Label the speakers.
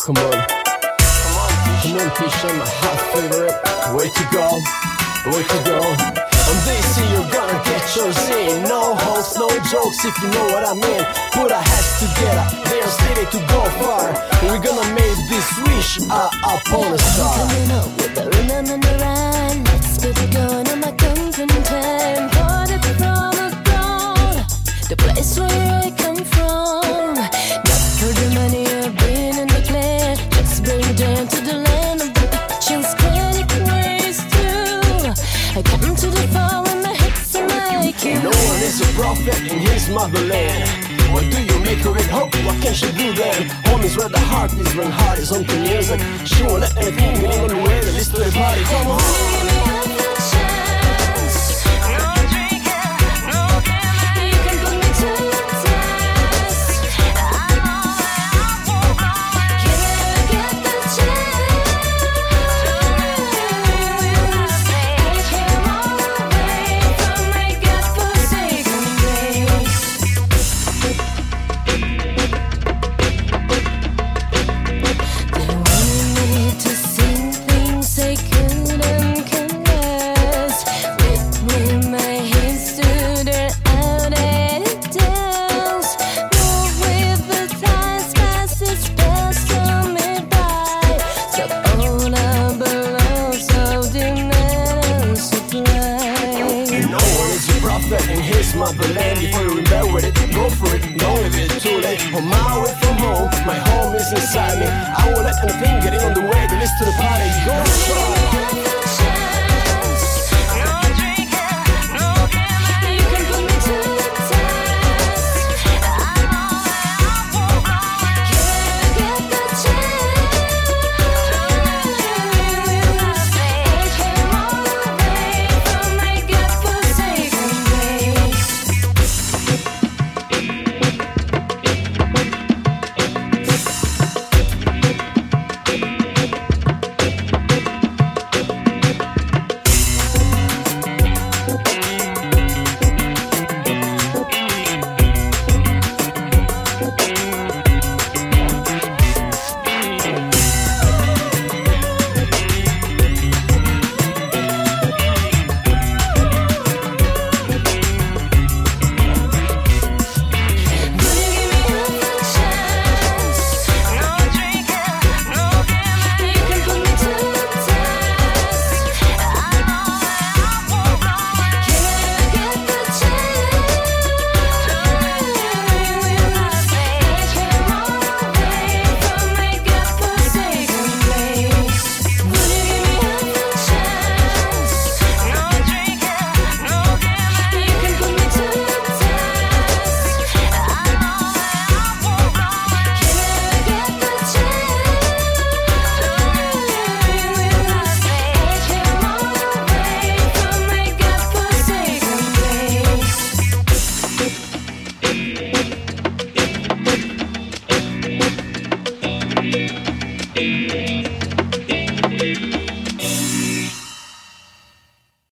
Speaker 1: Come on, Fisher, my hot favorite. Way to go, way to go. On this you're gonna get yours in. No holes, no jokes, if you know what I mean. Put our heads together, they're steady to go far. We're gonna make this wish upon a star.
Speaker 2: Coming up with the rhythm and the rhyme. Let's get it going on my confident time. Put it from the ground, the place where I come from. Not for the money or being in the clan. Let's bring it down to the land of the actions. Credit ways too. I come to the fall and my hips and my cue.
Speaker 1: No one is a prophet in his motherland. What do you make of it? Hope, what can she do then? Home is where the heart is, when heart is on the music. She won't let anything get in the way. The list to the party, come on. In his motherland, before you rebel with it, go for it, don't leave it too late. On my way from home, my home is inside me. I won't let anything get in on the way, the list to the party, go strong.